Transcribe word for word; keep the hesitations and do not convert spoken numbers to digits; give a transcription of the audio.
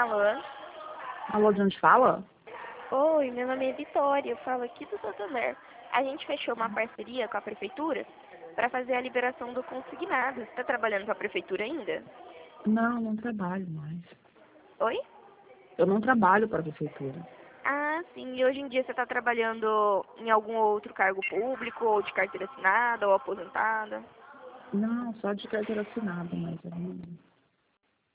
Alô? Alô, de onde fala? Oi, meu nome é Vitória, eu falo aqui do Santander. A gente fechou uma parceria com a prefeitura para fazer a liberação do consignado. Você está trabalhando com a prefeitura ainda? Não, não trabalho mais. Oi? Eu não trabalho para a prefeitura. Ah, sim. E hoje em dia você está trabalhando em algum outro cargo público, ou de carteira assinada, ou aposentada? Não, só de carteira assinada, mas eu não...